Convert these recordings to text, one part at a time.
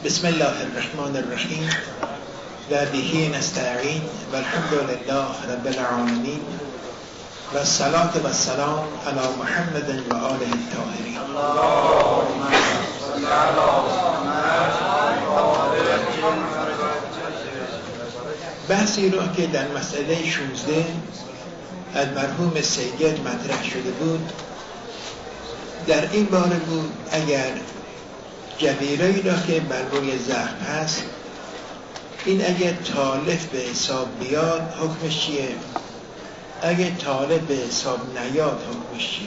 بسم الله الرحمن الرحیم و به نستعین و الحمد لله رب العالمین و الصلاة و السلام علی محمد و آله الطاهرین. اللهم صل علی محمد. بحثی را که در مسئله 16 از مرحوم سید مطرح شده بود در این باره بود اگر جبیره‌ای را که بر روی زخم هست این اگر تالف به حساب بیاد حکمش چیه؟ اگر تالف به حساب نیاد حکمش چیه؟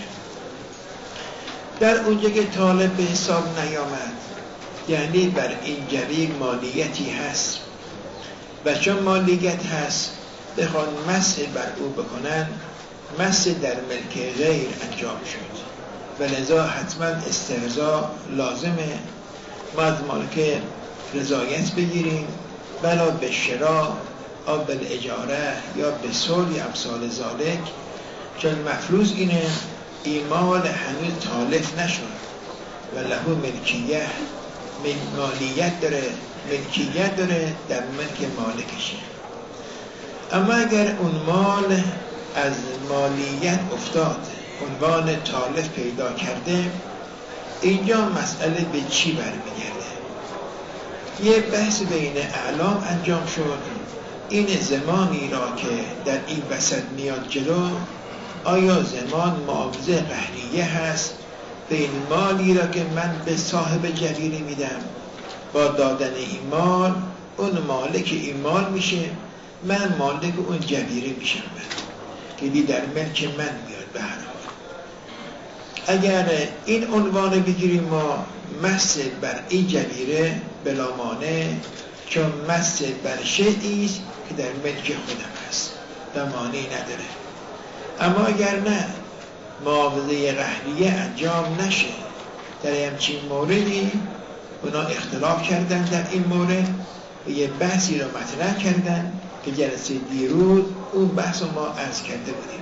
در اونجا که تالف به حساب نیامد یعنی بر این جبیر مالیتی هست و چون مالیت هست بخوان مسح بر او بکنن مسح در ملک غیر انجام شد و لذا حتما استرضا لازمه. ما از مالک رضایت بگیریم بلا به شراء یا به اجاره یا به صلح یا امثال ذالک، چون مفروض اینه ایمال هنوز تالف نشد و لهو ملکیت مالیت داره، ملکیت داره در ملک مالکشه. اما اگر اون مال از مالیت افتاد عنوان تالف پیدا کرده اینجا مسئله به چی برمیگرده؟ یه بحث بین اعلام انجام شد این زمانی را که در این وسط میاد جلو آیا زمان معاوضه قهریه هست به این مالی را که من به صاحب جبیره میدم با دادن این مال اون مالک این مال میشه من مالک اون جبیره میشم که در ملک من میاد. به هر حال اگر این عنوان بگیریم ما مسح بر این جبیره بلا مانع چون مسح بر شیئیست که در ملک خودم هست و مانعی نداره. اما اگر نه معاوضه قهریه انجام نشه در همچین موردی اونا اختلاف کردن در این مورد و یه بحثی را مطرح کردن که جلسه دیروز اون بحث رو ما عرض کرده بودیم.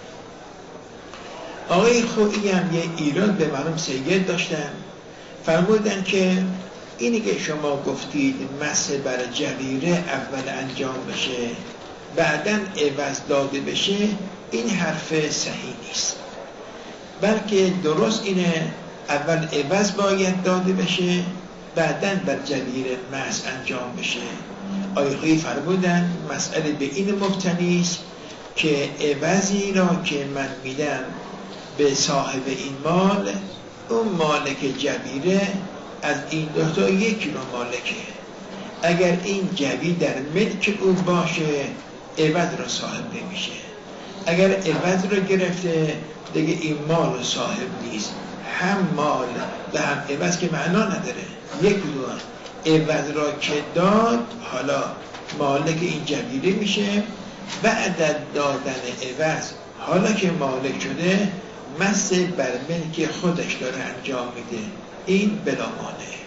آقای خویی هم یه ایراد به مرحوم سید داشتن، فرمودن که اینی که شما گفتید مسح بر جبیره اول انجام بشه بعداً عوض داده بشه این حرف صحیح نیست، بلکه درست اینه اول عوض باید داده بشه بعداً بر جبیره مسح انجام بشه. آقای خویی فرمودن مسئله به این مبتنی است که عوضی را که من میدم به صاحب این مال اون مالک جبیره از این دوتا یکی رو مالکه. اگر این جبیر در ملک او باشه عوض رو صاحب نمیشه، اگر عوض رو گرفته دیگه این مال صاحب نیست. هم مال و هم عوض که معنا نداره، یک دور عوض را که داد حالا مالک این جبیره میشه. بعد از دادن عوض حالا که مالک شده مسح بر ملک خودش داره انجام میده، این بلا مانعه.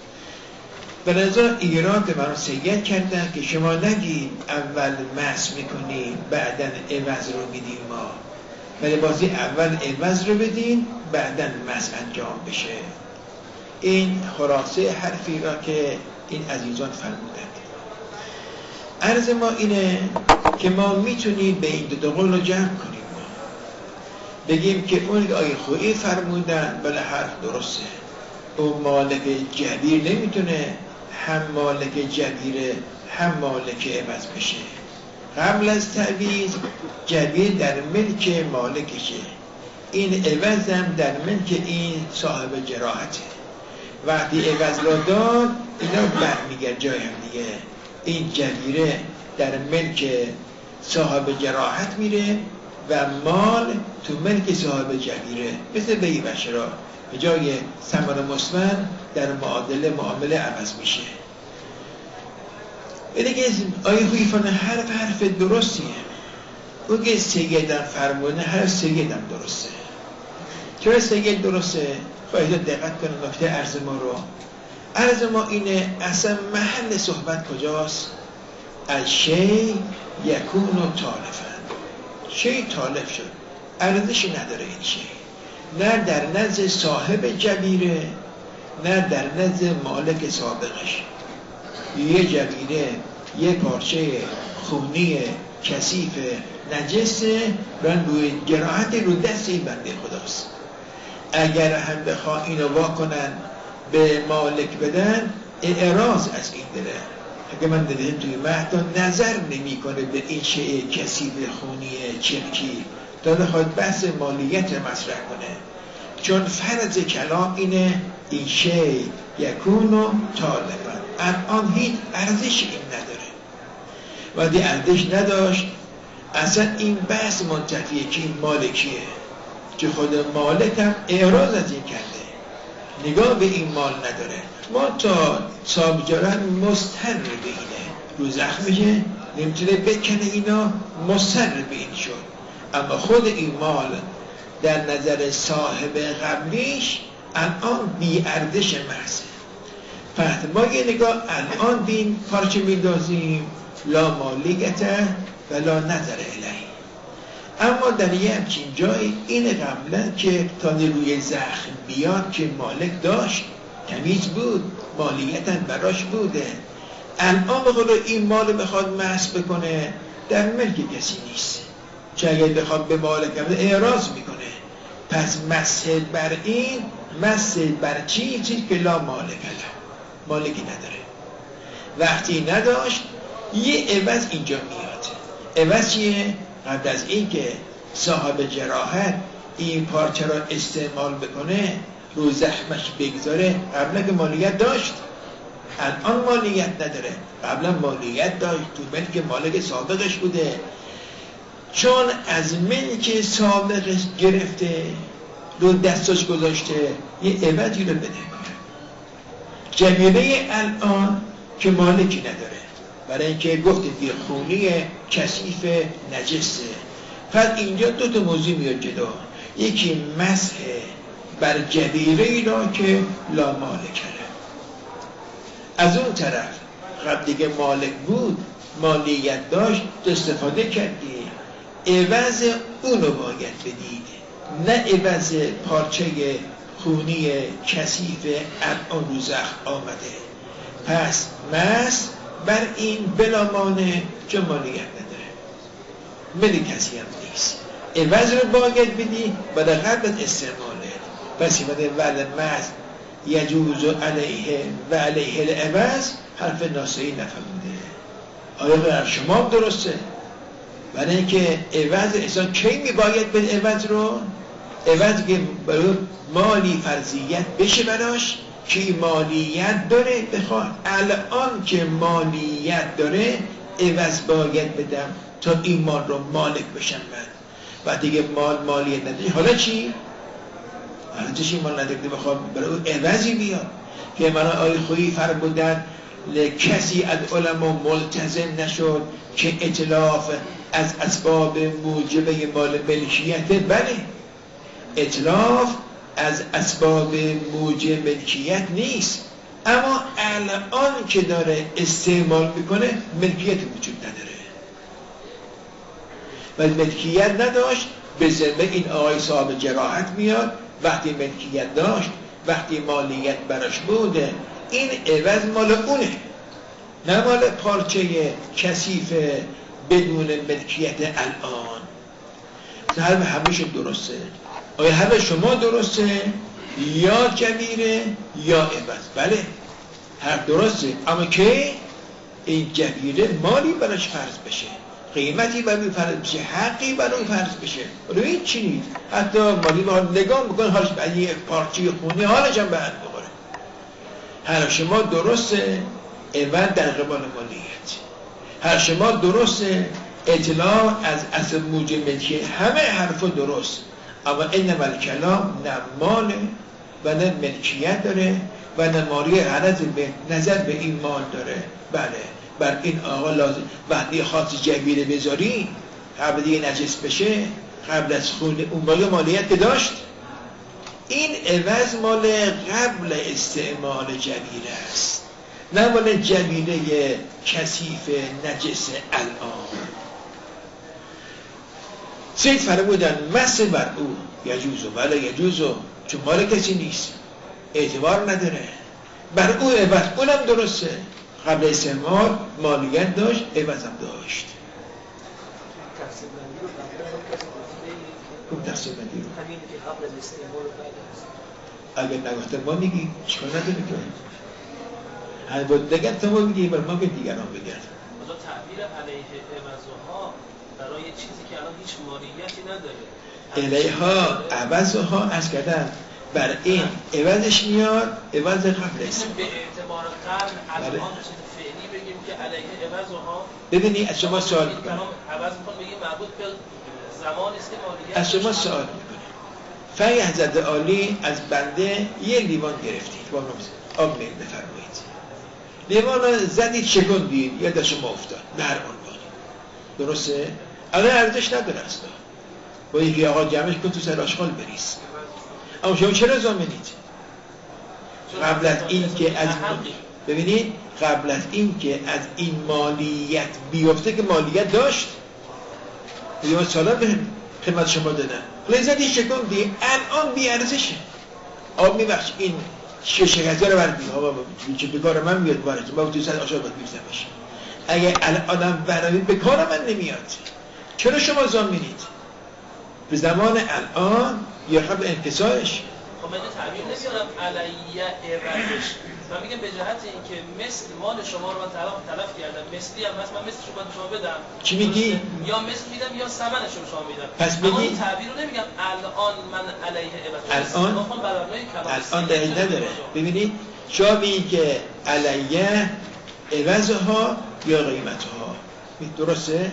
بلذا ایراد به من سید کردن که شما نگید اول مسح میکنی بعداً عوض رو میدیم ما، ولی بازی اول عوض رو بدین بعداً مسح انجام بشه. این خلاصه حرفی را که این عزیزان فرمودند. عرض ما اینه که ما میتونیم به این دو قول رو جمع کنیم، بگیم که اون آیه خویی فرمودن بله حرف درسته، اون مالک جبیر نمیتونه هم مالک جبیره هم مالک عوض بشه. قبل از تعویض جبیر در ملک مالکشه، این عوض هم در ملک این صاحب جراحته. وقتی عوض را داد اینا برمیگرد جای هم دیگه، این جبیره در ملک صاحب جراحت میره و مال تو ملک صاحب جبیره، مثل بیع و شراء به جای ثمر مثمر در معامله عوض میشه. دیگه آیه خویی فرمودن حرف درستیه، اون که سیدم فرمونه هر سیدم درسته. چرا سید درسته؟ خواهید دقت کنید نکته عرض ما رو. عرض ما اینه اصلا محل صحبت کجاست؟ از شی یکون و تالفن، شی تالف شد ارزشی نداره این شی، نه در نزد صاحب جبیره نه در نزد مالک سابقش. یه جبیره یه پارچه خونی کثیف نجسه و روی جراحت رو دست این بنده خداست. اگر هم بخواه اینو واکنن به مالک بدن، اعراض از این داره. اگه من دیدم توی مهدا نظر نمی کنه به این شیء کثیف خونی چرکی تا بخواد بحث مالیت مطرح کنه، چون فرض کلام اینه این شیء یکونو طالبا. الان هیچ ارزش این نداره و دی ارزش نداشت. اصلا این بحث منتفیه که این مالکیه، که خود مالک هم اعراض از این کرده، نگاه به این مال نداره. ما تا صاحب جارن مستر به اینه، رو زخمشه نمیتونه بکنه، اینا مستر به این شد. اما خود این مال در نظر صاحب قبلیش الان بی ارزش محضه. پس ما یه نگاه الان بین پارچه میدازیم لا مالیته و لا نظر الیه. اما در یه همچین جای این قبلا که تا روی زخم بیاد که مالک داشت، تمیز بود، مالیتاً براش بوده. الان بخواد این مال بخواد محض بکنه در ملک کسی نیست، چه اگر بخواد به مالک اعراض میکنه. پس مسجد بر این، مسجد بر چیزی که لا مالک له، مالکی نداره. وقتی نداشت یه عوض اینجا میاد. عوض چیه؟ قبل از این که صاحب جراحت این پارچه را استعمال بکنه، رو زخمش بگذاره، قبلا که مالیت داشت، الان مالیت نداره. قبلا مالیت داشت، تو ملک مالک سابقش بوده. چون از ملک سابقش گرفته، رو دستش گذاشته، یه عوضی رو بده. جبیره الان که مالکی نداره، برای اینکه گفتید یه خونی کثیف نجسه. پس اینجا دو تا موضوع میاد جلو. یکی مسح بر جبیره‌ای را که لا مالک له. از اون طرف قبل دیگه مالک بود، مالیت داشت، استفاده کردی، عوض اونو باید بدید، نه عوض پارچه خونی کثیف الان رو زخم آمده. پس مسح بر این بلا مانع، چون مالیت نداره، ملی کسی هم نیست، عوض رو باید بدی بعد قبل استعماله. پس این ولد مسح یجوز علیه و علیه العوض، حرف ناصری نفهمیده. آیا بر شما درسته؟ برای اینکه عوض احسان کی می باید به عوض رو؟ عوض که برای مالی فرضیت بشه براش که مالیت داره، بخواد الان که مالیت داره عوض باید بدم تا این مال رو مالک بشم من. و دیگه مالیت نداره، حالا چی؟ حالا چی مال نداره؟ بخواد برای اون عوضی بیاد که من آی خویی فرمودن کسی از علما ملتزم نشد که اتلاف از اسباب موجبه مال ملکیت. بله، اتلاف از اسباب موجب ملکیت نیست، اما الان که داره استعمال میکنه ملکیت وجود نداره. و ملکیت نداشت، به ذمه این آقای صاحب جراحت میاد. وقتی ملکیت داشت، وقتی مالیت براش بوده، این عوض مال اونه، نه مال پارچه کثیف بدون ملکیت الان. حرف همیشه درسته. آیا حرف شما درسته؟ یا جبیره یا عوض. بله، حرف درسته، اما که این جبیره مالی براش فرض بشه، قیمتی برای فرض بشه، حقی برای فرض بشه. روی چی نیست؟ حتی مالی با نگاه میکنه حالش به یه پارچه خونی حالش هم به هم بخوره. حرف شما درسته، عوض در قبال مالیت. حرف شما درسته، اطلاع از اصل موجب ملکیت. همه حرفا درست، اما این کلام نه مال و نه ملکیت داره و نه مالی حرز به نظر به این مال داره. بله، بر این آقا لازم وقتی خاص جبیره بذاری قبل دیگه نجس بشه، قبل از خون اون مالیت داشت، این عوض مال قبل استعمال جبیره است، نه مال جبیره کثیف نجس الان. سید فرمودن مسح بر او یجوزو، بله یجوزو، چون مال کسی نیست. اعتبار نداره. بر او عوض اونم درسته، قبل استعمال مالیت داشت، عوض هم داشت. کم تقسیم بندی رو همین که قبل از استعمال و بعد اگر نگفتن ما میگیم چیکار نداره که هر بود دیگر تو ما میگیم بر ما به دیگران بگن. مثلا تعبیر علیه عوضها برای چیزی که الان هیچ مالیتی نداره، علیها عوضها از کردن بر این عوضش میاد، عوض قبل است. به اعتبار قرن الان چیز فعلی بگیم که علیه عوضها. ببینی از شما سوال میکنم، عوض میکنم بگیم مربوط به زمانی است که مالیت از شما سوال میکنم، فقیه حضرت عالی از بنده یه لیوان گرفتید با آب میل بفرمایید، لیوان رو زدید شکندید یا دست شما افتاد به هر عنوان، درسته؟ الان ارزش نداره اصلا، با یکی آقا جمعش کن تو سر آشغال بریز. اما شما چرا ضامنید؟ قبل از این که از ببینید قبل از این که از این مالیت بیفته که مالیت داشت، یا سالا به خدمت شما دادن لذتی شکندی الان بی ارزشه. آب میبخش این شکسته رو بردیم آقا چه به کار من میاد بارتون با تو سر آشغال باید میرزمش. اگه الان برنامه به کار من نمیاد چرا شما ضامنید؟ به زمان الان یا قبل انقضاءش. خب من تعبیر نمیارم علیه عوضش، من میگم به جهت اینکه مثل مال شما رو من تلف کردم، مثلی هم هست، من مثلش رو باید شما بدم. چی میگی؟ یا مثل میدم یا ثمنش رو شما میدم. پس اما میگی این تعبیر رو نمیگم الان من علیه عوض. الان دلیل نداره. ببینید شما میگی که علیه عوضها یا قیمتها، درسته؟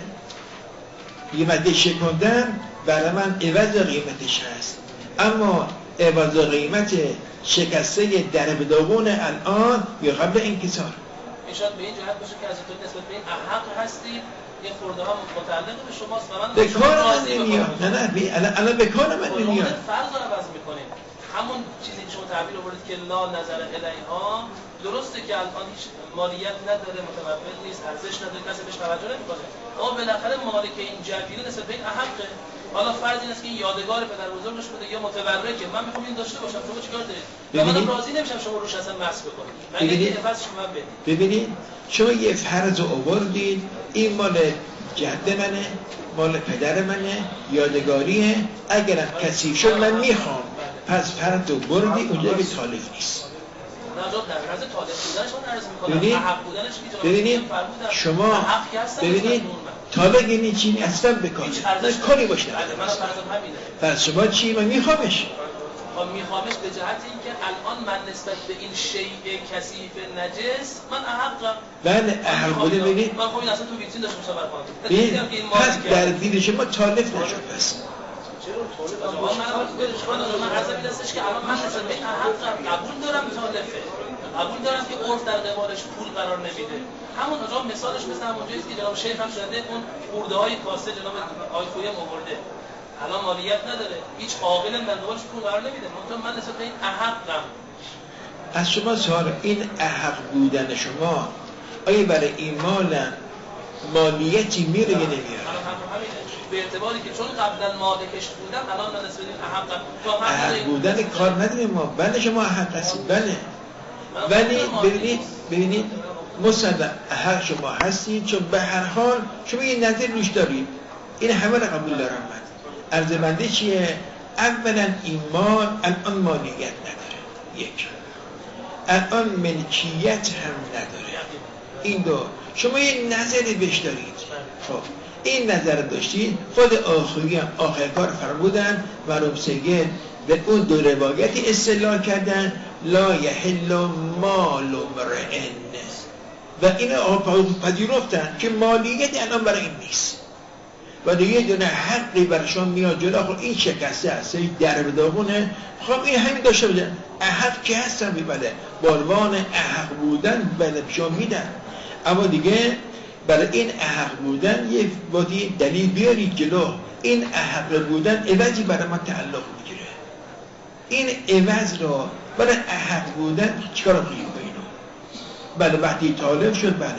یه مده شکندن برای من عوض قیمتش هست، اما عوض قیمت شکسته در بداغون الان یا قبل انکسار. میشد به این جهت باشه که از تو نسبت به این احق هستید، یه خورده ها متعلق به شماست و من به کار من نمیاد. نه الان به کار من نمیاد. فرض رو عوض میکنیم. همون چیزی که شما تعبیر آوردید که لا نظر الیها، درسته که الان هیچ مالیت نداره، متوفر نیست، ارزش نداره، کسی بهش توجه نمیکنه، اما بالاخره مالک این جبیره نسبت به این احقه. حالا فرض این است که این یادگار پدر بزرگش بوده یا متبرکه، من میخوام این داشته باشم، شما چیکار دارید؟ منم راضی نمیشم شما روش اصلا مس بکنید. من یه عوض شما بدید. ببینید شما یه فرض آوردید این مال جد منه، مال پدر منه، یادگاریه، اگرم کثیف شد من میخوام، پس فرض رو بردی اونجا که تالف نیست. ببینید شما ببینید طالب یعنی چی؟ اصلا بکاره کاری باشه. پس شما چی؟ من میخوامش. میخوامش به جهت اینکه الان من نسبت به این شیء کثیف نجس من احقم. بله احق بوده. ببینید من خب این اصلا تو ویترین داشته مصور کنم. پس در دید شما طالب نشد. پس من عرضم این استش که الان من نسبت به این احقم، قبول دارم طالفه، قبول دارم که عرف در قبالش پول قرار نمیده. همون اونجا مثالش مثل همونجایی است که جناب شیخ هم شده اون خورده های کاسه جناب آقای خویی آورده، الان مالیت نداره، هیچ عاقل در قبالش پول قرار نمیده، من نسبت به این احقم. از شما سوال این احق بودن شما آیا برای این مالیتی میره یا نمیاره؟ به اعتباری که چون قبلا مالکش بودم الان من نسبت این احق بودن کار نداریم ما. بله شما احق هستید، بله، ولی ببینید مصدق احق شما هستید، چون به هر حال شما یه نظر روش دارید، این همه را قبول دارم من. عرض بنده چیه؟ اولا این مال الان مالیت نداره، یک، الان ملکیت هم نداره، این دو. شما یه نظری بهش دارید، خب این نظر داشتید، خود آخرکار فرمودن مرحوم سید به اون دو روایتی استدلال کردن لا یحل مال امرئ، و این پذیرفتن که مالیت الان برای این نیست و دیگه دونه حقی برشان میاد جلو. خب این شکسته هست در به داغونه، خب این همین داشته بودن احق که هستن بله باربان احق بودن بله بشان میدن، اما دیگه برای این احق بودن یه بادی دلیل بیارید جلو، این احق بودن عوضی برای ما تعلق میگیره، این عوض رو برای احق بودن چیکار کنیم با اینو؟ بله وقتی طالب شد بله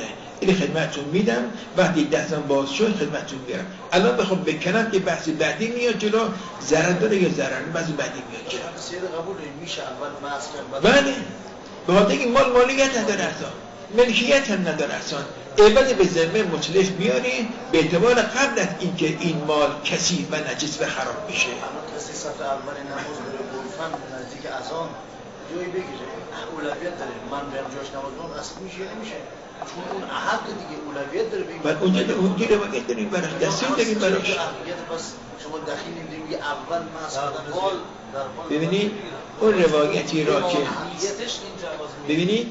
این خدمتتون میدم، وقتی دستم باز شد خدمتتون میارم. الان بخوام بکنم که بحث بعدی میاد جلو، ضرر داره یا ضرر نیست، بحث بعدی میاد جلو. سید قبول میشه اول بحث کرد. بله، به خاطر اینکه مال مالیت نداره اصلا، ملکیت هم نداره اصلا، عوض به ذمه متلف میاری به اعتبار قبل از اینکه این مال کثیف و نجس و خراب میشه. الان کسی صف اول نماز بره گفتن نزدیک اذان جایی بگیره اولویت داره، من برم جاش نماز بخونم اصلا میشه یا نمیشه؟ چون اون حق دیگه اولویت داره بگیره. بعد اونجا روایت داریم براش، دستور داریم براش. پس شما دخیل نمیدیم میگه اول مسئله ببینید اون روایتی را که ببینید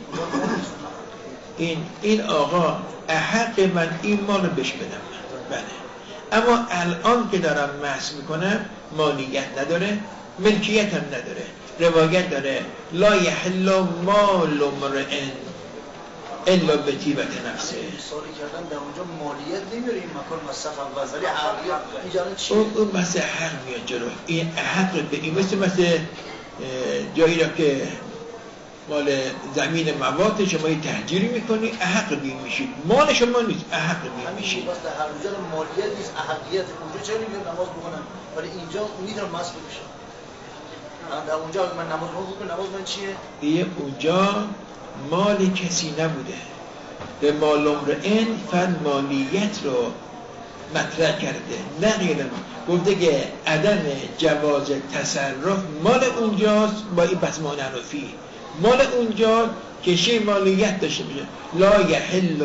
این آقا احق من این مال رو بهش بدم، بله، اما الان که دارم محض میکنم مالیت نداره، ملکیت هم نداره. روایت داره لا یحل مال امرئ الا بطیبت نفسه. سوالی کردن در اونجا مالیت نمیاره این مکان مصرف اول، ولی حقیقت اینجا چیه؟ اون مثل حق میاد جلو. این حق به این مثل جایی را که مال زمین مواد شما تهجیری میکنی احق بیم میشید، مال شما نیست، احق بیم میشید. بس در هر اونجا مالیت نیست، احقیت. اونجا چرا نمیگم نماز بخونم ولی اینجا میدونم مسئول میشه. در اونجا من نماز بخونم، نماز من چیه؟ اونجا مال کسی نبوده، به مال امرئ فن مالیت رو مطرح کرده، نه غیر ما. گفته که عدم جواز تصرف مال اونجاست، با این بس مانعرفی مال اونجا که شی مالیت داشته باشه. لا یحل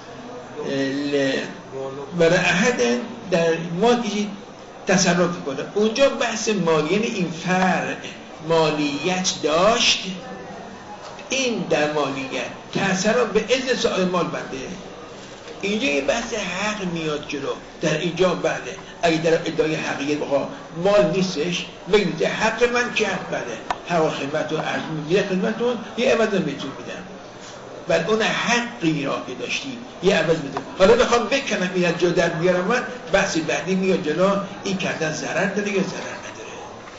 برای احد در ما کشی تصرف کنه. اونجا بحث مالی، یعنی این فرع مالیت داشت، این در مالیت تصرف به اذن صاحب مال بنده. اینجا یه بحث حق میاد جلو. در اینجا بله، اگه در ادعای حقیقت بخواه مال نیستش بگید حق من که حق بله، حق خدمت رو عرض میگیره خدمتون یه عوض بهتون میدم. بعد اون حقی را که داشتی یه عوض میدم. حالا بخوام بکنم این از جا در بیارم من، بحث بعدی میاد جلو، این کردن ضرر داره یا ضرر نداره.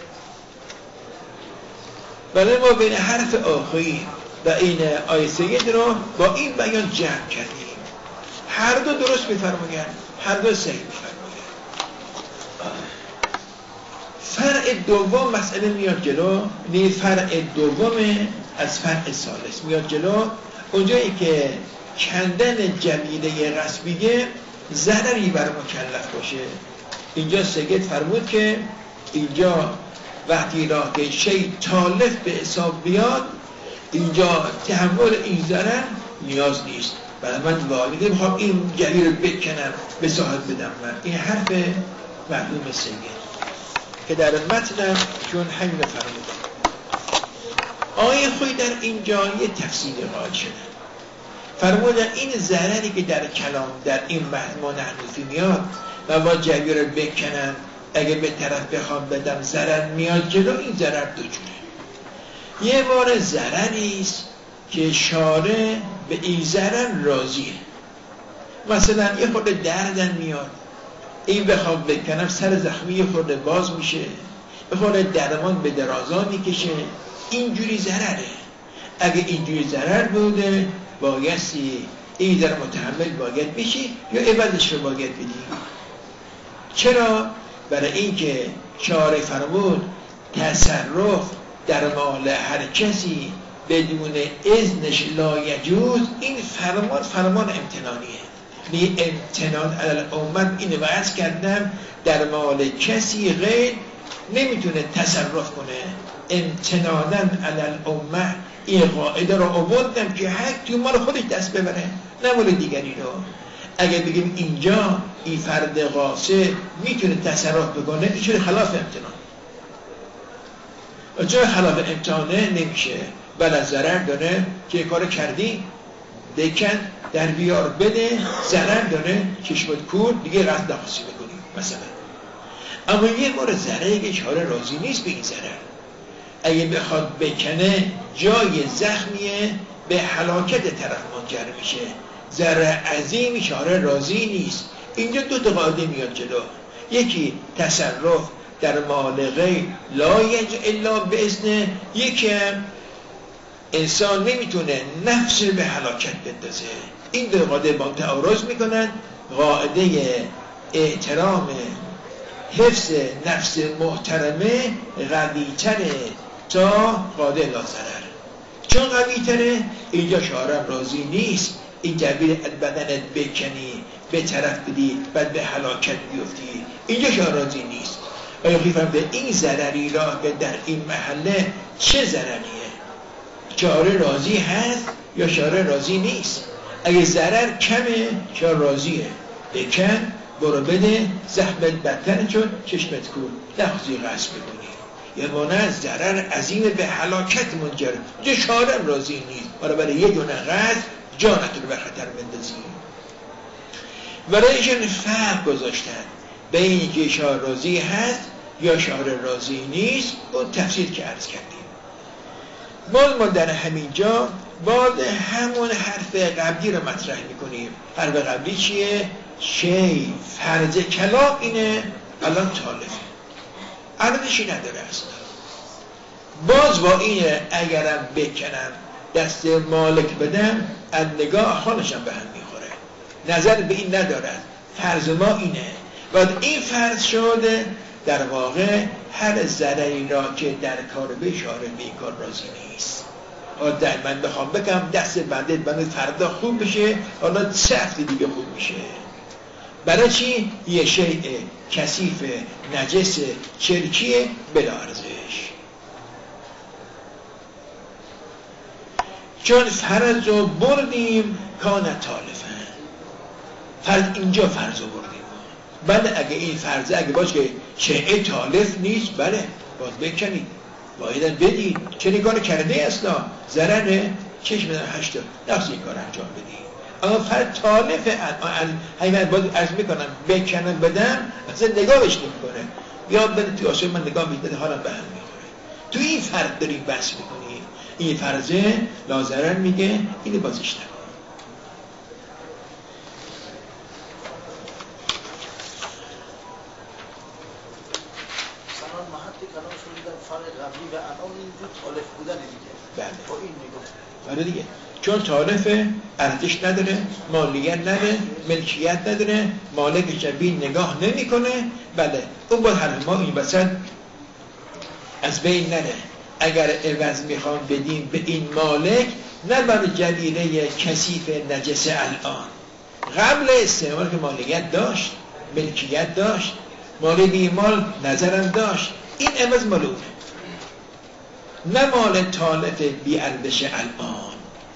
بله، ما بین حرف آخری و این آیه سید رو با این بیان جمع کردیم. هر دو درست می‌فرمایند، هر دو صحیح می‌فرمایند. فرع دوم مسئله میاد جلو، نه فرع دوم از فرع ثالث میاد جلو. اونجایی که کندن جمیله غصبیه ضرری بر مکلف باشه. اینجا سید فرمود که اینجا وقتی را که شی تالف به حساب بیاد، اینجا تحمل این ضرر نیاز نیست. برای من واقعی میخوام این جلی رو بکنم به صاحب بدم. من این حرف معلوم سید که در متنم چون همین فرمودم. آیه خوی در اینجا یه تفسیر قائل شده. فرمودن این ضرری که در کلام در این مضمون حنفی میاد و با جلی رو بکنم اگه به طرف بخوام بدم ضرر میاد جلو، این ضرر دو جوره. یه بار ضرریست که شارع به این ضرر راضیه. مثلا یه خورده دردن میاد، این بخوام بکنم سر زخمی یه خورده باز میشه، یه خورده درمان به درازا میکشه، اینجوری ضرره. اگه اینجوری ضرر بوده بایستی این ضرر متحمل باید بشی یا عوضش رو باید بدی. چرا؟ برای اینکه شارع فرمود تصرف در مال هر کسی بدون اذنش لا یجوز. این فرمان امتنانیه. می امتنان علی الامت. اینو وعظ کردم در مال کسی غیر نمیتونه تصرف کنه. امتنانن علی الامت. این قاعده رو آوردم که هر کی مال خودش دست ببره، نه مال دیگری رو. اگه بگیم اینجا این فرد قاصد میتونه تصرف بکنه، میشه خلاف امتنان. چون خلاف امتحانه نمیشه، بله ضرر داره که کار کردی بکن در بیار بده، ضرر داره چشمت کور دیگه قصد نخواستی بکنی مثلا. اما یه بار ضرری که شارع راضی نیست به این ضرر، اگه بخواد بکنه جای زخمیه به هلاکت طرف منجر میشه، ضرر عظیم شارع راضی نیست. اینجا دو تا قاعده میاد جلو. یکی تصرف در مال غیر لا یج الا باذن، یکی انسان نمیتونه نفس به هلاکت بندازه. این دو قاعده با تعارض میکنن. قاعده احترام حفظ نفس محترمه قوی تره تا قاعده لاضرر. چون قوی تره اینجا شارع راضی نیست این جبیر بدنت بکنی به طرف بدی بعد به هلاکت بیفتی. اینجا شارع راضی نیست. آیا به این ضرری را که در این محله چه ضرریه؟ شارع راضی هست یا شارع راضی نیست؟ اگه ضرر کمه شارع راضیه. بکن برو بده زحمت بدتر چون چشمت کن نخوزی غصب بکنی. یا مانه ضرر عظیم به هلاکت منجر جا شارع راضی نیست. برای یه دونه غصب جانتون به خطر بندازی. برایشون فرق گذاشتن بین که شارع راضی هست یا شارع راضی نیست. اون تفسیر که عرض کردیم. ما در همین جا باز همون حرف قبلی رو مطرح میکنیم. حرف قبلی چیه؟ شی فرض کلام اینه الان طالفه عرضشی نداره اصلا. باز با اینه اگرم بکنم دست مالک بدم از نگاه خانشم به هم میخوره. نظر به این ندارد. فرض ما اینه و این فرض شده در واقع هر ضرری را که در کار بشاره به این کار راضی نیست. در من بخوام بگم دست بنده فردا خوب بشه حالا 3 هفته دیگه خوب میشه. برای چی؟ یه شیء کثیف نجس چرکیه بلا ارزش. چون فرض رو بردیم کان طالفن. فرض اینجا فرض رو بردیم. بله اگه این فرضه اگه باشه که شیء طالف نیست بله باز بکنید باید بدید. چه کار کرده اصلا ضرره چشم بدن 8 نفس این کار انجام بدید. اما فرد طالف همین باید عرض میکنم بکنم بدم اصلا نگاهش نمیکنه. یا بده توی آسوی من نگاه میکنه حالم به هم میخوره. تو این فرد داریم بحث میکنیم. این فرضه لاضرر میگه اینو بازش نکن. سلام محطی کلام شدی در فرق قبلی و الان اینجور طالف بودن دیگه. بله با این نگاه آره دیگه. چون طالف ارزش نداره، مالیت نداره، ملکیت نداره، مالک شبیه نگاه نمیکنه. بله اون باید هر ما این وسط از بین نره. اگر عوض میخوام بدیم به این مالک نه برای جبیره کثیف نجس الان. قبل استعمال که مالیت داشت، ملکیت داشت، مال بیمال نظرم داشت، این عوض مال اونه نه مال طالف بی ارزش الان.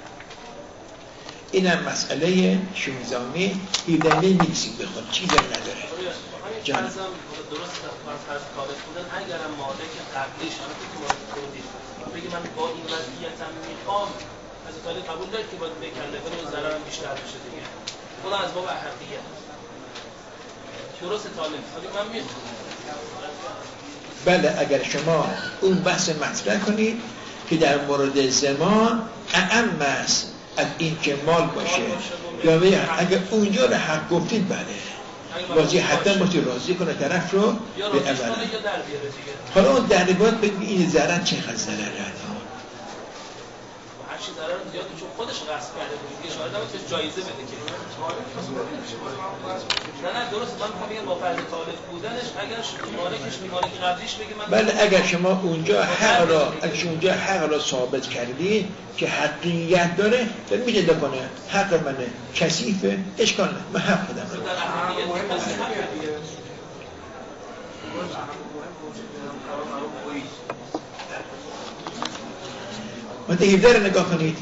اینم مسئله 16 17 می‌نویسیم بخون چیزی نداره. جان درست فرض طالب بودن اگرم مالک قبلیش هم که مورد خودید بگی من با این وضعیتم میخوام از طالب قبول دارید که باید بکنه ولی ضررم بیشتر بشه دیگه. خدا از باب احقیقت درست طالب ولی من میخوام. بله اگر شما اون بحث مطرح کنید که در مورد زمان اعم است از این که مال باشه یا اگر اونجا رو حق گفتید بله راضی حتی باشه راضی کنه طرف رو به عمل. حالا اون در باید بگید این ضرر چقدر ضرره هر چی ضرر زیاده چون خودش غصب کرده بود دیگه شاید هم بهش جایزه بده که نه درست من میخوام بگم با فرض طالب بودنش اگر مالک قبلیش بگه من بله اگر شما اونجا حق را ثابت کردید که حقیقت داره تو میشه بکنه حق منه کثیفه اشکال نه من حق خودم رو ماده 17 رو نگاه کنید.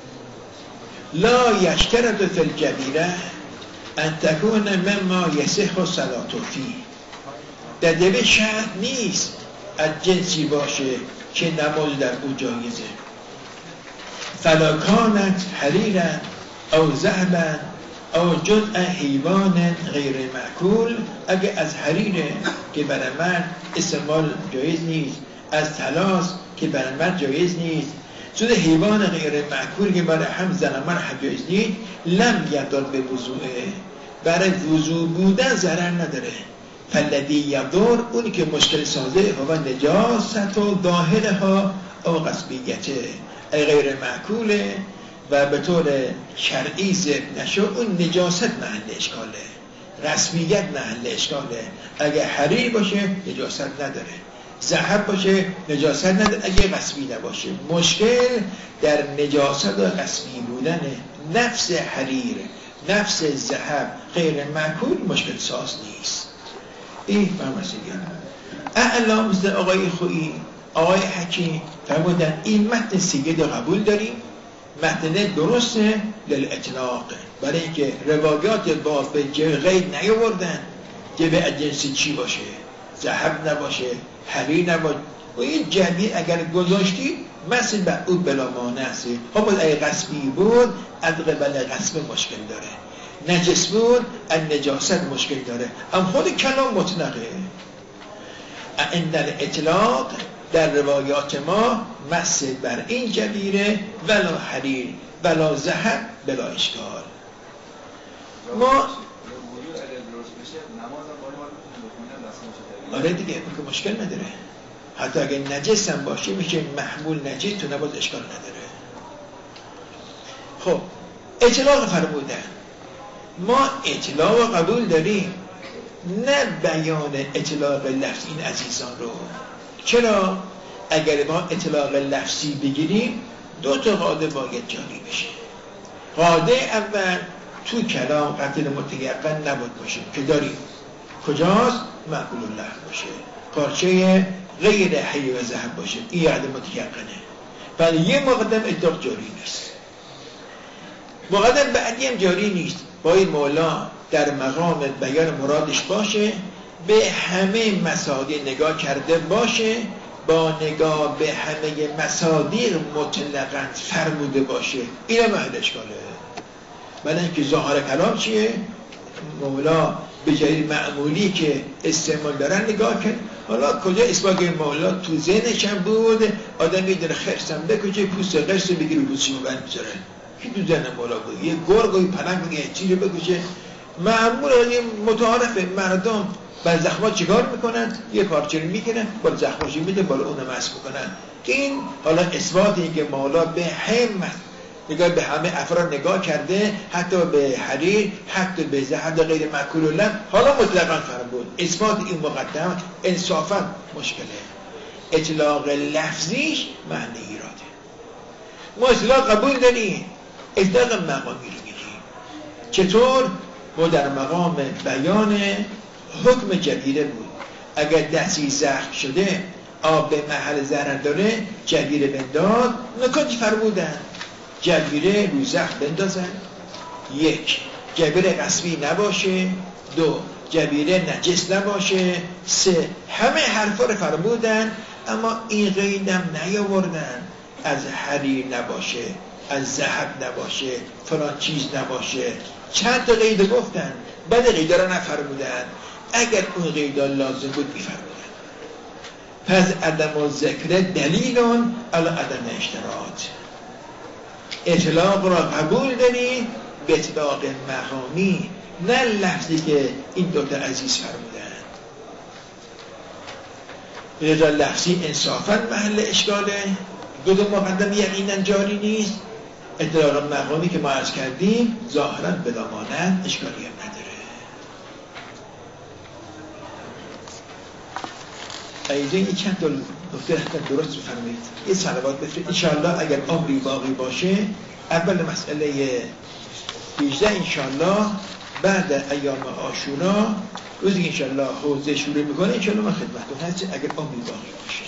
لا یشترط فی الجبیره ان تکون مما یصح صلاة فی. در جبه شرط نیست از جنسی باشه که نماز در او جایزه. فلا کانت حریرا او ذهبا او جزء حیوان غیر معکول. اگه از حریره که برای مرد استعمال جایز نیست، از طلاست که برای مرد جایز نیست، جز حیوان غیر معکول که برای هم زن و مرد جایز نیست، لم یدار به وضوعه برای وضوع بودن ضرر نداره. فالذی یضر اونی که مشکل سازه هو نجاست و ظاهرها او قصبیت غیر معقوله و به طور شرعی ذبح نشد، اون نجاست محل اشکاله، قصبیت محل اشکاله. اگه حریر باشه نجاست نداره، ذهب باشه نجاست نداره اگه قصبی نباشه. مشکل در نجاست و قصبی بودن نفس حریر، نفس ذهب غیر معقول مشکل ساز نیست. این فرماسیگرم اعلا مثل آقای خویی، آقای حکیم فرمودن این متن سید قبول داریم، متن درسته للاطلاق، برای اینکه روایات با به غیر نیاوردن که به جنس چی باشه، ذهب نباشه، حریر نباشه. و این جمعی اگر گذاشتی مثل بعود بلا مانع است. خب اگه قصبی بود از قبل قصب مشکل داره، نجس بود از نجاست مشکل داره، اما خود کلام مطلقه. عند الاطلاق در روایات ما مثل بر این جبیره ولا حریر ولا ذهب بلا اشکال. ما آره دیگه که مشکل نداره، حتی اگه نجس هم باشه میشه محمول نجس تو نباز اشکال نداره. خب اطلاق فرمودن، ما اطلاق قبول داریم، نه بیان اطلاق لفظ این عزیزان رو. چرا؟ اگر ما اطلاق لفظی بگیریم دو تا قاعده باید جاری بشه. قاعده اول تو کلام قتل متیقن نباید باشه که داریم، کجاست؟ معقول اللحم باشه، پارچه غیر حی و ذهب باشه، این قاعده متیقنه. ولی یه مقدم اطلاق جاری نیست، مقدم بعدی هم جاری نیست. باید مولا در مقام بیان مرادش باشه، به همه مصادیق نگاه کرده باشه، با نگاه به همه مصادیق مطلقاً فرموده باشه. اینا محل اشکاله. برای اینکه ظاهر کلام چیه؟ مولا به جای معمولی که استعمال دارن نگاه کرد. حالا کجا اثبات مولا تو ذهنش هم بود آدمی در خرسم بکشه، پوست قرص بگیره و پوستشو بند بذاره. کی تو ذهن مولا بود؟ یه گرگ و یه پلنگ یه چیزی بکشه. معمول متعارفه مردم بر زخمات چیکار میکنن؟ یه پارچه رو میکنن بالا زخماشو میده بالا اونو مسح میکنن. این حالا اثباتی که مولا به همه نگاه به همه افراد نگاه کرده، حتی به حریر، حتی به ذهب غیر معقول اللحم، حالا مطلقاً فرمود. اثبات این مقدم انصافاً مشکله. اطلاق لفظیش معنی ایراده. ما اطلاق قبول داریم، اطلاق مقامی رو میگیم. چطور؟ ما در مقام بیان حکم جبیره بود. اگر دستی زخم شده آب به محل ضرر داره جبیره بنداز، نکاتی فرمودن جبیره رو زخم بندازن. یک، جبیره قصبی نباشه. دو، جبیره نجس نباشه. سه، همه حرفا رو فرمودن، اما این قیدم نیاوردن از حریر نباشه، از ذهب نباشه، فلان چیز نباشه. چند تا قید گفتن، بعد قیدا رو نفرمودن. اگر اون قیدا لازم بود میفرمودن. پس عدم ذکر دلیلون علی عدم اشتراط. اطلاق را قبول داریم به اطلاق مقامی، نه لفظی که این دوتا عزیز فرمودن. رضا لفظی انصافاً محل اشکاله، دو مقدم یقینا جاری نیست. اطلاق مقامی که ما عرض کردیم ظاهراً بلا مانع اشکالی هم نداره. ایزه یه چند تا نکته درست بفرمایید. یه صلوات بفرمایید انشاءالله اگر عمری باقی باشه. اول مسئله 18 انشاءالله بعد ایام عاشورا روزی انشاءالله حوزه شروع میکنه، انشاءالله من خدمتتون هستم اگر عمری باقی باشه.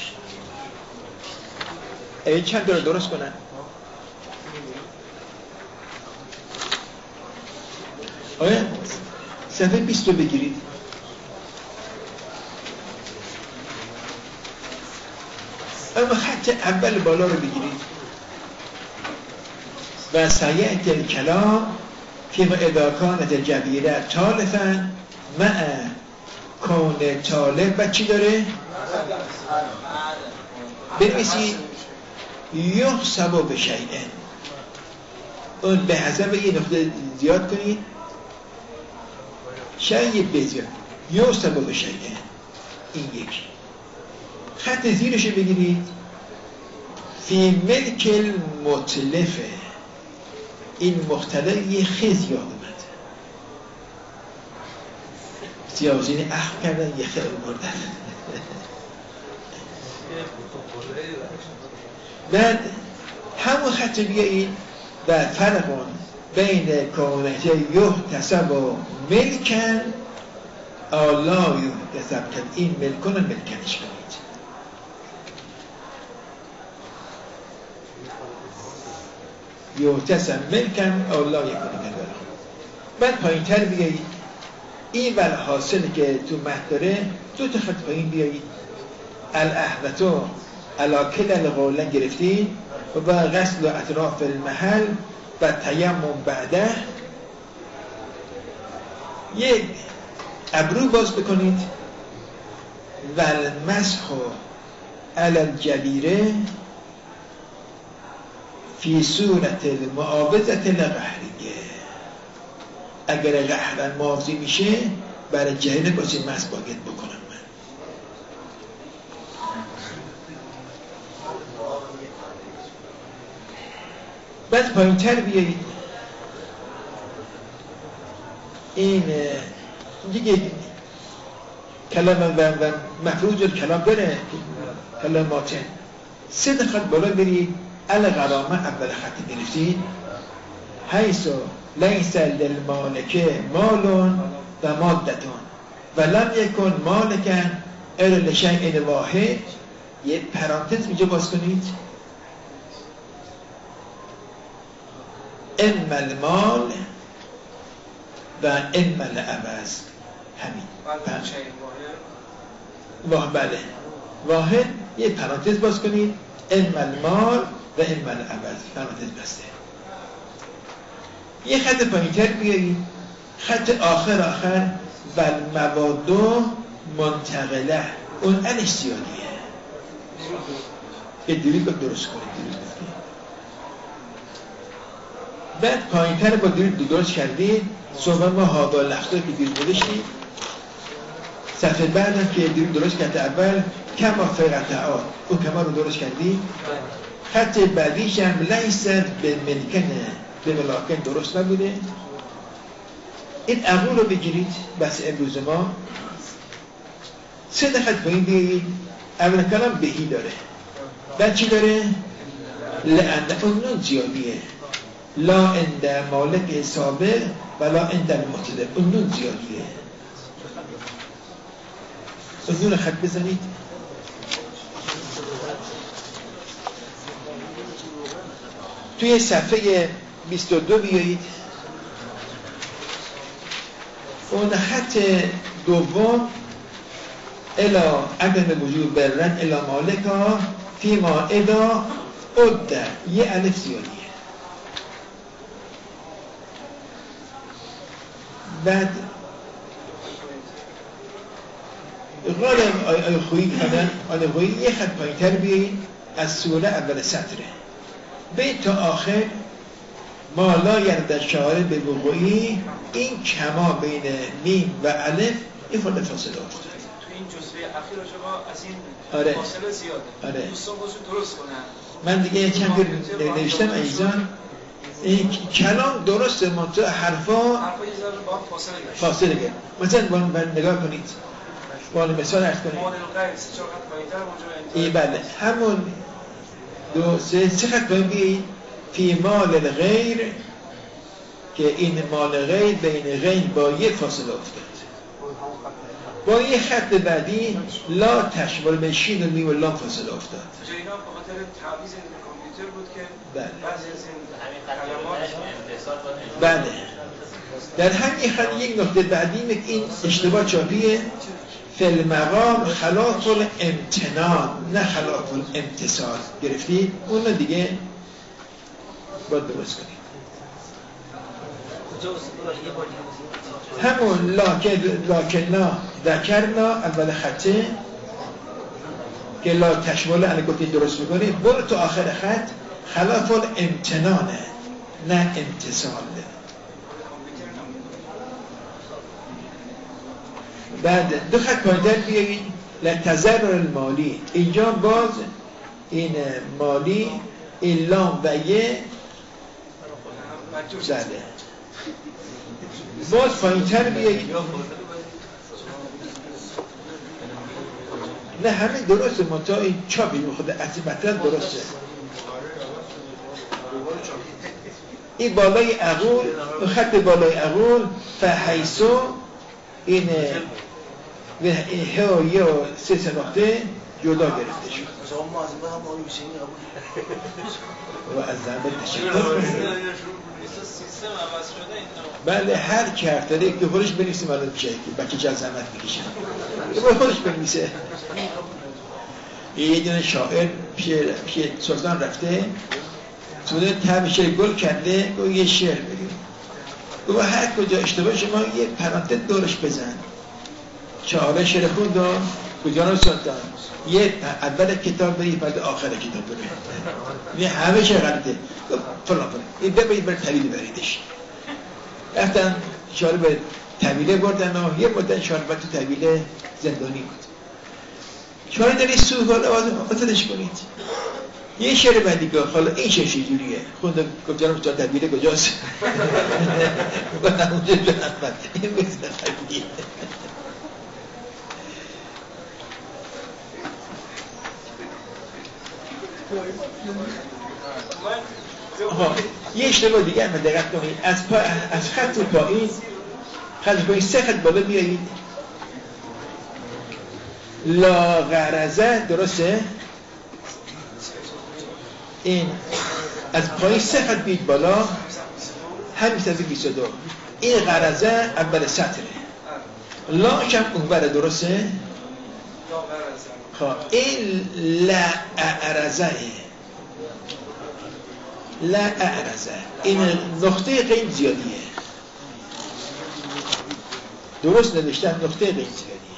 این چند تا درست کنن. آیا صفحه 20 رو بگیرید. اما خط اول بالا رو بگیرید. و سیعت الکلام فی ما اذا کانت جبیره تالفا مع کون طالب و چی داره؟ بنویسید یحسب بشیء، اون به حسب یه نقطه زیاد کنید، شیء بزیاد، یحسب بشیء. این یک. خط زیرش بگیرید فی ملک المتلفه، این مختلف یه خیز یاد اومد، سیاوزین اخم کردن یه خیلی بردن. بعد همون خط بیایید و فرقون بین کونته یحتسب و ملکن آلا یحتسب کن، این ملکن و ملکنش کنید. یحتسب ملکن آلا یکن ملکن. بعد پایین تر بیایید این والحاصل که تو متن داره، دو تا خط پایین بیایید الاحوتو علا کل قولن گرفتید و با غسل و اطراف المحل و تیمم بعده یک ابرو باز بکنید و المسح علی الجبیره فی صورت المعاوضة لقهریه، اگر قهرن ماضی میشه برای جبیره باز این مسح باید بکنم. بعد پایین تر بیایید این دیگه کلام و مفروض الکلام داره، کلامات سه خط بالا برید الغرامه اول خط گرفتید حیث لیس للمالک مالون و مادتون و لم یکن مالکن الا لشیء واحد، یه پرانتز اینجا باز کنید اما المال و اما العوض، همین واحد. بله واحد یه پرانتز باز کنید اما المال و اما العوض، پرانتز بسته. یه خط پایینتر بیایید خط آخر و المواد منتقله، اون انش زیادیه که دیرید با درست کنید. بعد پایینتر با دیرید درست کردید صحبت ما هادا لخته که دیرید بودشید صفحه بعدم که دیرید درست کرده اول کما فقطعات او کما رو درست کردید. خط بعدیش هم لیست به ملکنه به ملاکن درست نبوده. این اول رو بگیرید بس امروز ما سه خط پایین بیایید. اول کلام بهی داره، بعد چی داره؟ لأن اون نون زیادیه، لا اند مالک سابق ولا اند المطلب، اون نون زیادیه. اون نون خط بزنید. توی صفحه 22 بیایید. اون خط دوم الا عدم وجود برن الا مالکا فیما ادا عده، یه الف زیادیه. بعد غالب آی خویی کردن آی خویی یه خط پایین‌تر بیایید از سوره اول سطره بیت تا آخر ما لا یرد شعاره به وقوعی، این کما بین میم و الف این فاصله افتاد. تو این جزوه اخیر شما از این آره. فاصله زیاده. آره. دوستان بازو درست کنن. من دیگه چند بیر نوشتم ایزان این کلام درسته منطقه حرفا یه ذره با فاصله گرد. مثلا باید نگاه کنید باید مثال ارز کنید ای بله همون دو سه خط باید بیایید فی مال الغیر که این مال غیر بین غیر با یه فاصله افتاد. با یه خط بعدی لا تشمل به شین و میم و لام فاصله افتاد. اینا به خاطر تعویض کامپیوتر بود که بعضی از این بله در همین خط یک نقطه بعدی این اشتباه چاپیه فی المقام خلاف الامتنان نه خلاف الامتصال گرفتید. اون دیگه باید درست کنید. همون لاکننا ذکرنا اول خطه که لا تشمل علی گفتید درست میکنید. برو تو آخر خط خلاف الامتنانه نه امتصال. بعد دو خط پایین‌تر بیایید لتضرر المالی. اینجا باز این مالی این لام و یه زده باز پایین تر بیایید نه همه درسته منطقه این چاپی خود عظیمتن درسته این بالای عقول خط بالای عقول فحیثو این ه و یه و سه نقطه جدا گرفته شد و از زنبه تشکر بله هر که حرف داره یک دو خودش بنویسیم الان میشه که بچه جا زحمت میکشه دو خودش بنویسه یه دونه شاعر پیش سلطان رفته سوده طعم شعر گل کرده گفت یه شعر بگیم گفت هر کجا اشتباه شما یه پرانتز دورش بزن چهاره شعر خوند و کجا سلطان یه اول کتاب بری بعد آخر کتاب بری یه همه چه غلطه گفت فلان این ببرید بر طویله بریدش رفتن شعر به طویله بردن و یه مدت شعر باید تو طویله زندانی بود شعر داری سوی حال آزادش کنید یه شعر بعدی گفت حالا این شعر چجوریه خوندم گفت جانم تو طویله کجاست گفتم اونجا جانم این مثل طویله یه اشتباه دیگه هم دقت کنید از خط پایین سه خط بالا بیایید لا غرضه درسته این از پایین سه خط بیایید بالا همین صفحه 22 این غرضه اول سطره لا هم اونور درسته خب این لا اعرضه لا اعرضه این نقطه غیر زیادیه درست نوشتن نقطه غیر زیادیه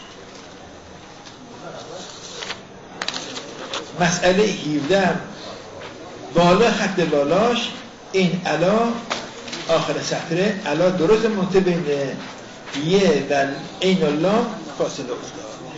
مسئله 17 بالا خط بالاش این علا آخر سطره علا درست منطقه بین یه و این و لام فاصله افتاد